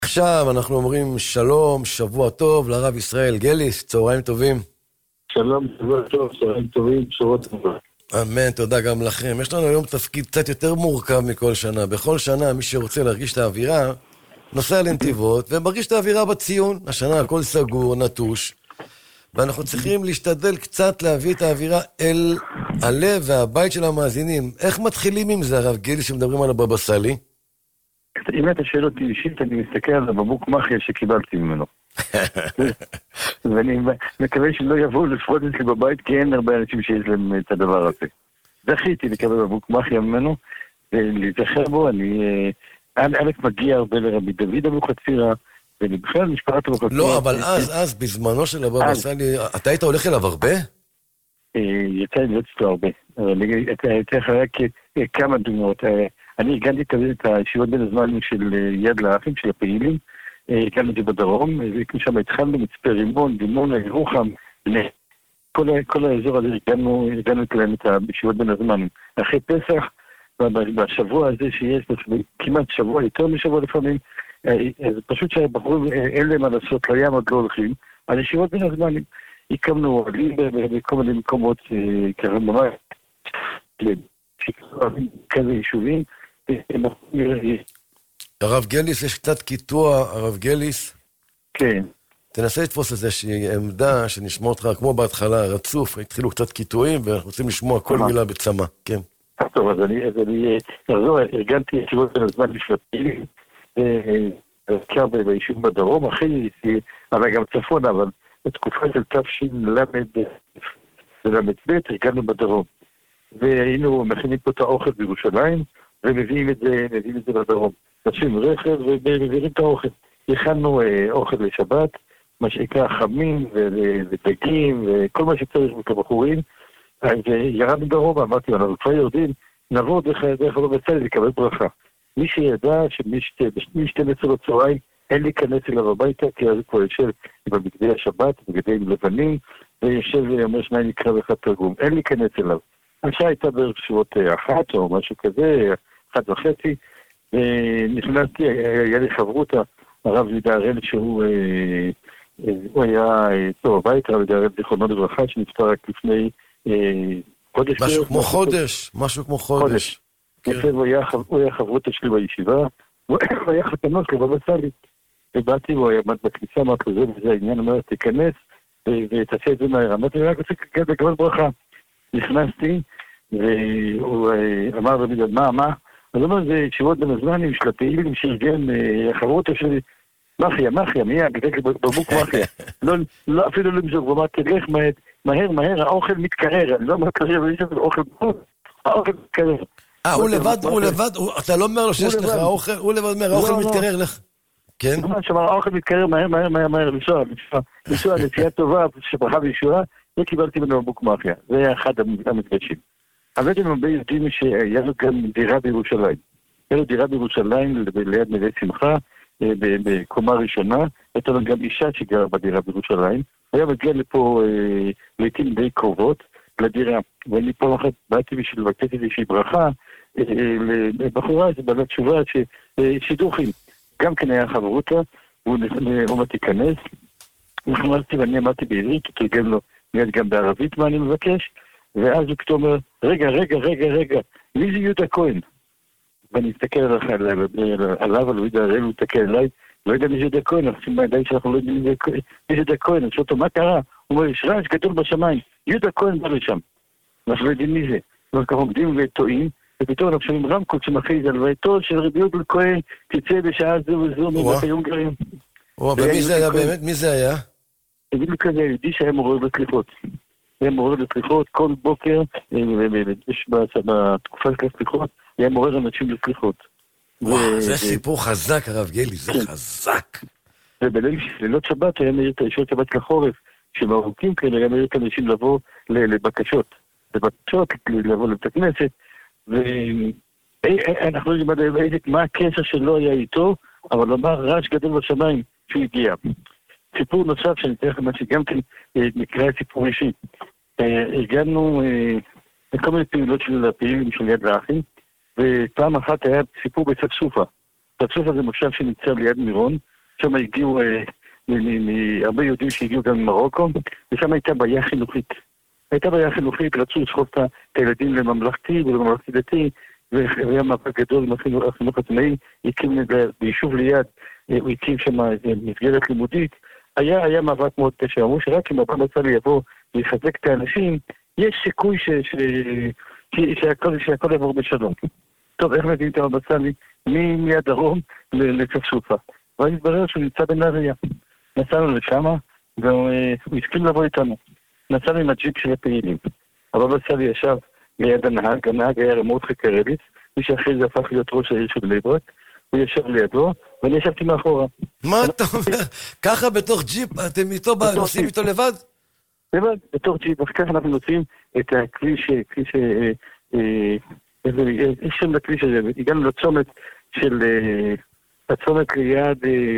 עכשיו אנחנו אומרים שלום, שבוע טוב לרב ישראל גליס, צהריים טובים. שלום, שבוע טוב, צהריים טובים, בשורות טובות. אמן, תודה גם לכם. יש לנו היום תפקיד קצת יותר מורכב מכל שנה. בכל שנה מי שרוצה להרגיש את האווירה, נוסע לנתיבות ומרגיש את האווירה בציון. השנה הכל סגור, נטוש. ואנחנו צריכים להשתדל קצת להביא את האווירה אל הלב והבית של המאזינים. איך מתחילים עם זה, הרב גליס, שמדברים על הבבא סאלי? אם אתה שואל אותי אישית, אני מסתכל על הבקבוק מחיה שקיבלתי ממנו. ואני מקווה שלא יבואו לפרוט אצלי בבית, כי אין הרבה אנשים שיש להם את הדבר הזה. זכיתי לקבל בקבוק מחיה ממנו, ולהיזכר בו, אני מגיע הרבה לרבי דוד אבוחצירא, ובכלל משפחת אבוחצירא. לא, אבל אז, בזמנו של הבבא סאלי, אתה היית הולך אליו הרבה? יצא לי להיות אצלו הרבה. אבל הייתי אחרי כמה דוגמאות. אני הגעתי את הישיבות בין הזמנים של יד לאחים, של הפעילים, הגענו את זה בדרום, שם התחלנו מצפה רימון, דימונה, ירוחם, כל האזור הזה הגענו אליהם את הישיבות בין הזמנים. אחרי פסח, בשבוע הזה שיש, כמעט שבוע, יותר משבוע לפעמים, אז פשוט שהבחורים אין להם מה לעשות, לים עוד לא הולכים, על ישיבות בין הזמנים. הקמנו אוהלים בכל מיני מקומות, ממש, כזה יישובים, הרב גליס, יש קצת קיטוע, הרב גליס. כן. תנסה לתפוס איזושהי עמדה שנשמע אותך כמו בהתחלה, רצוף, התחילו קצת קיטועים ואנחנו רוצים לשמוע כל מילה בצמא, כן. טוב, אז אני אחזור, ארגנתי ישיבות בין הזמן בשבטים, קר ביישוב בדרום, אחרי, אבל גם צפון, אבל בתקופה של תשל"ב, הגענו בדרום. והיינו מכינים פה את האוכל בירושלים, ומביאים את זה לדרום. נשים רכב ומביאים את האוכל. הכנו אוכל לשבת, מה שנקרא חמים ודגים וכל מה שצריך כבחורים. וירדנו דרום, אמרתי, אנחנו כבר יורדים, נעבור דרך הבבא סאלי לקבל ברכה. מי שידע שמ-12 בצהריים אין להיכנס אליו הביתה, כי אז הוא כבר יושב בבגדי השבת, בגדי לבנים, ויושב ואומר שניים נקרא ואחד תרגום. אין להיכנס אליו. השעה הייתה בערך שבועות 1 או משהו כזה, 1:30, ונכנסתי, היה לי חברותה, הרב יהודה הראל, שהוא היה טוב הבית, הרב יהודה הראל זיכרונו לברכה, שנפטר רק לפני חודש. משהו כמו חודש. הוא היה חברותה שלי בישיבה, הוא היה חתנות לבבא סאלי, ובאתי והוא היה בכניסה, אמרתי לו, זה העניין, אומר, תיכנס ותעשה את זה מהר. אמרתי, אני רק רוצה לקבל ברכה. נכנסתי, והוא אמר לי, מה? אז הוא אומר, זה ישיבות בין הזמנים של הפעילים שארגן החברותה שלי, מחיה, מיד, בבוק מחיה. לא, אפילו לא מזוג, הוא אמר, תלך מהר, האוכל מתקרר, אני לא אומר קרר, אבל יש לנו אוכל בחוץ, האוכל מתקרר. הוא לבד, אתה לא אומר לו שיש לך האוכל, הוא לבד אומר, האוכל מתקרר לך. כן? הוא אומר, שאמר, האוכל מתקרר מהר, לנסוע, נסיעה טובה, שברכה וישועה, וקיבלתי ממנו בבוק מחיה. זה היה אחד המפגשים. אבל הם הרבה יודעים שהיה לו גם דירה בירושלים. היה לו דירה בירושלים ליד נווה שמחה, בקומה ראשונה, הייתה לו גם אישה שגרה בדירה בירושלים, היה מגיע לפה לעתים די קרובות לדירה, ואני פעם אחת באתי בשביל לבקש איזושהי ברכה, לבחורה, זה בעלת תשובה, שידוכים, גם כן היה חברותה, והוא אומר תיכנס, ואני אמרתי בעברית, תרגם לו מיד גם בערבית מה אני מבקש, ואז הוא פתאום אומר, רגע, מי זה יהודה כהן? ואני אסתכל עליו, על יהודה הראל, הוא יסתכל אליי, לא יודע מי זה יהודה כהן, אנחנו עושים בידיים שאנחנו לא יודעים מי זה יהודה כהן, אני שואל אותו, מה קרה? הוא אומר, יש רעש גדול בשמיים, יהודה כהן בא לשם, אנחנו לא יודעים מי זה. אנחנו עומדים וטועים, ופתאום אנחנו שומעים רמקול שמכריז על ביתו של רבי יהודה כהן, תצא בשעה זו וזו מבית היונגרים. ומי זה היה באמת? מי זה היה? תגידו כזה, יהודי שהיה מעורר בסליחות. היה מעורר בסליחות כל בוקר, בתקופה של הסליחות, היה מעורר אנשים בסליחות. זה סיפור חזק, הרב גלי, זה חזק. ובלילות שבת היה מעיר את הישועות שבת לחורף, שמארוכים כאלה היה מעיר את אנשים לבוא לבקשות, לבוא לבית הכנסת, ואנחנו לא יודעים מה הקשר שלו היה איתו, אבל לומר רעש גדול בשמיים שהוא הגיע. סיפור נוסף שאני אתן לכם, שגם כן נקרא סיפור אישי. הגענו לכל מיני פעילות של הפעילים של יד לאחים, ופעם אחת היה סיפור בצפצופה. צפצופה זה מושב שנמצא ליד מירון, שם הגיעו הרבה יהודים שהגיעו גם ממרוקו, ושם הייתה בעיה חינוכית. רצו לסחוב את הילדים לממלכתי ולממלכתי דתי, והיה מאבק גדול עם החינוך עצמאי, הקים ביישוב ליד, הוא הקים שם מסגרת לימודית, היה מאבק מאוד קשה, אמרו שרק אם הבא בצלי יבוא ויחזק את האנשים, יש סיכוי שהכל יעבור בשלום. טוב, איך מביאים את הבא בצלי? מהדרום לצפצופה. ואז התברר שהוא נמצא בנהריה. נסענו לשם, והוא הסכים לבוא איתנו. נסענו עם הג'יפ של הפעילים. הבא בצלי ישב ליד הנהג היה מרדכי קרליץ, מי שאחרי זה הפך להיות ראש העיר של בני ברק, הוא ישב לידו, ואני ישבתי מאחורה. מה אתה אומר? ככה בתוך ג'יפ, אתם איתו, נוסעים איתו לבד? לבד, בתוך ג'יפ, אז ככה אנחנו נוסעים את הכביש, יש שם לכביש הזה, הגענו לצומת של, הצומת ליד,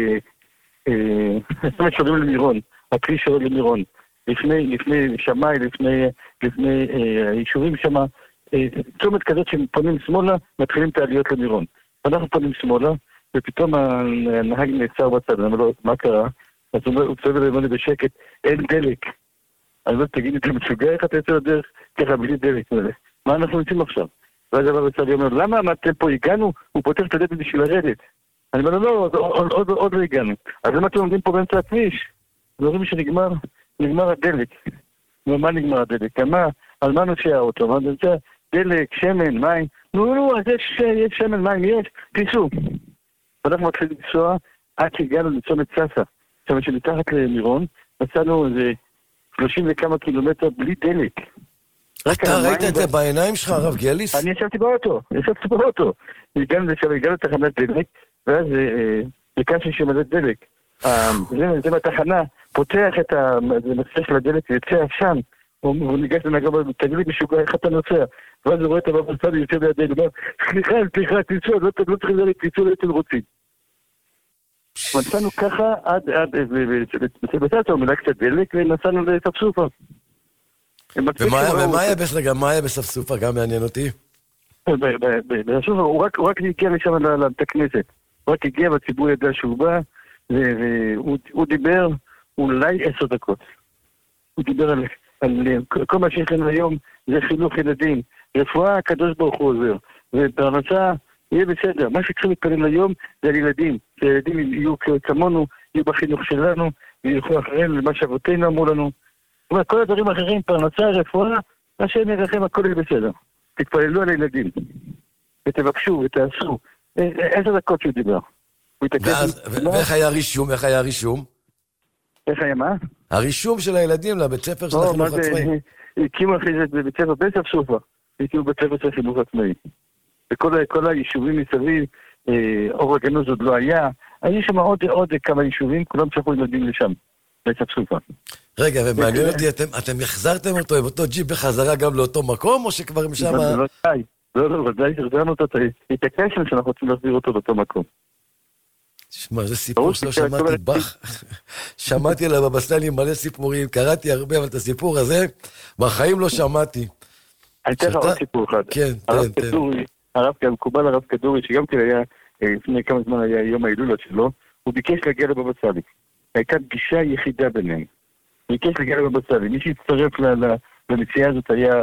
הצומת שעולים למירון, הכביש שעולים למירון, לפני שמאי, לפני היישובים שם, צומת כזאת שפונים שמאלה, מתחילים את העליות למירון. אנחנו פונים שמאלה, ופתאום הנהג נעצר בצד, אני אומר לו, מה קרה? אז הוא צועק לי בשקט, אין דלק. אני אומר, תגיד לי, אתה משוגע איך אתה יוצא לדרך? ככה, בלי דלק. מה אנחנו יוצאים עכשיו? ואז הבא בצד אומר, למה עמדתם פה? הגענו? הוא פותח את הדלת בשביל לרדת. אני אומר, לא, עוד לא הגענו. אז למה אתם עומדים פה באמצע הכביש? אומרים שנגמר הדלק. מה נגמר הדלק? על מה נוסע האוטו? מה נוסע? דלק, שמן, מים. נו, אז יש שמן, מים, יש. תיסעו. ואנחנו מתחילים לנסוע עד שהגענו לצומת ססה. זאת אומרת שמתחת למירון, נסענו איזה 30 וכמה קילומטר בלי דלק. אתה ראית את זה בעיניים שלך, הרב גליס? אני ישבתי באוטו. הגענו לתחנת דלק, ואז ביקשתי שמלא דלק. זה מהתחנה, פותח את הנושא של הדלק ויוצא עשן. הוא ניגש לנהג, תגיד לי משוגע, איך אתה נוסע? ואז הוא רואה את הבא בצד ויוצא בידי, הוא אומר, סליחה, תיסעו, לא צריך לדלק, תיסעו לאיתם רוצים. נסענו ככה עד, בסדר, הוא מלא קצת דלק ונסענו לספסופה. ומה היה בספסופה? גם מעניין אותי. בספסופה, הוא רק הגיע לשם לבית הכנסת. הוא רק הגיע והציבור ידע שהוא בא, והוא דיבר אולי 10 דקות. הוא דיבר על כל מה שיש לנו היום זה חינוך ילדים. רפואה, הקדוש ברוך הוא עוזר. ובהרצאה יהיה בסדר. מה שצריכים להתפלל היום זה על ילדים. שהילדים יהיו כמונו, יהיו בחינוך שלנו, וילכו אחרינו למה שאבותינו אמרו לנו. זאת אומרת, כל הדברים האחרים, פרנסה, רפואה, מה שהם ירחם, הכל יהיה בסדר. תתפללו על הילדים. ותבקשו ותעשו. 10 דקות שהוא דיבר. ואיך היה הרישום? איך היה מה? הרישום של הילדים לבית ספר של החינוך עצמאי. הקימו אחרי זה בבית ספר בספסופה. הקימו בית ספר של החינוך עצמאי. וכל היישובים מסביב, אור הגנוז עוד לא היה. היו שם עוד כמה יישובים, כולם שלחו ילדים לשם, בספסופה. רגע, ומעניין אותי, אתם החזרתם אותו עם אותו ג'יפ בחזרה גם לאותו מקום, או שכבר הם שם... לא, ודאי, החזרנו אותו, התעקשנו שאנחנו רוצים להחזיר אותו לאותו מקום. שמע, זה סיפור שלא שמעתי בך. שמעתי על הבבא סאלי מלא סיפורים, קראתי הרבה, אבל את הסיפור הזה, בחיים לא שמעתי. אני אתן לך עוד סיפור אחד. כן, הרב מקובל הרב כדורי, שגם כן היה, לפני כמה זמן היה יום ההילולה שלו, הוא ביקש להגיע לבבא סאלי. הייתה פגישה יחידה ביניהם. הוא ביקש להגיע לבבא סאלי. מי שהצטרף לנסיעה הזאת היה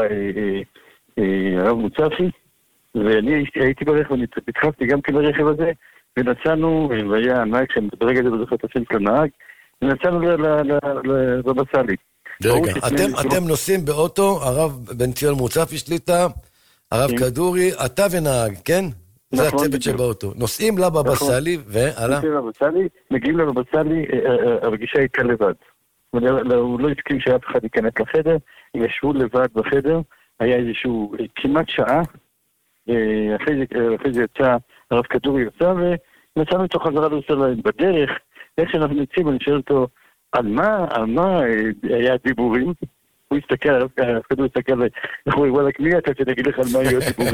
הרב מוצפי, ואני הייתי ברכב, התחלתי גם כן ברכב הזה, ונסענו, והיה הנהג שברגע זה לא זוכר את השם של הנהג, ונסענו לבבא סאלי. רגע, אתם נוסעים באוטו, הרב בן ציון מוצפי שליטה, הרב כדורי, אתה ונהג, כן? זה הצוות שבאוטו. נוסעים לבבא סאלי, והלאה? מגיעים לבבא סאלי, הפגישה הייתה לבד. הוא לא הסכים שאף אחד ייכנס לחדר, הם ישבו לבד בחדר, היה איזשהו כמעט שעה, אחרי זה יצא, הרב כדורי יצא, ונסענו איתו חזרה לירושלים. בדרך, איך שאנחנו נצאים, אני שואל אותו, על מה היה דיבורים? הוא הסתכל, הרב כדורי הסתכל, איך הוא וואלה, מי אתה שתגיד לך על מה היו דיבורים?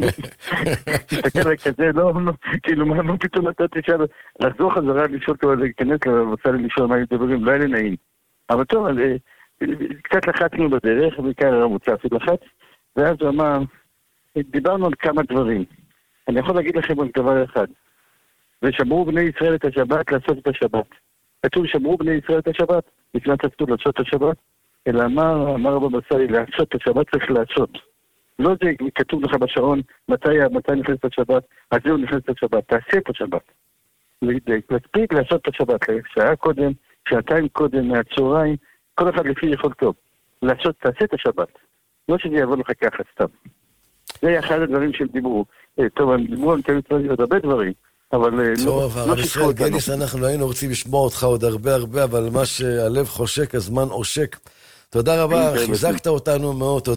הסתכל עליי כזה, לא, כאילו, מה פתאום אתה תשאל, לחזור חזרה לשאול אותו, להיכנס לבצע לי לשאול מה היו דיבורים, לא היה לי נעים. אבל טוב, קצת לחצנו בדרך, בעיקר הרב מוצפי לחץ, ואז הוא אמר, דיברנו על כמה דברים. אני יכול להגיד לכם על דבר אחד. ושמרו בני ישראל את השבת לעשות את השבת. כתוב שמרו בני ישראל את השבת, לפני כתוב לעשות את השבת, אלא אמר רבא מסאלי, לעשות את השבת צריך לעשות. לא זה כתוב לך בשעון, מתי נכנסת השבת, אז זהו נכנסת השבת, תעשה את השבת. להקפיד לעשות את השבת, שעה קודם, שעתיים קודם, מהצהריים, כל אחד לפי יכולתו. תעשה את השבת. לא שזה יעבור לך ככה סתם. זה אחד הדברים של דיבור. טוב, הם דיברו, אני תמיד צריך עוד הרבה דברים, אבל טוב, הרב ישראל גניס, אנחנו היינו רוצים לשמוע אותך עוד הרבה, אבל מה שהלב חושק, הזמן עושק. תודה רבה, חיזקת אותנו מאוד.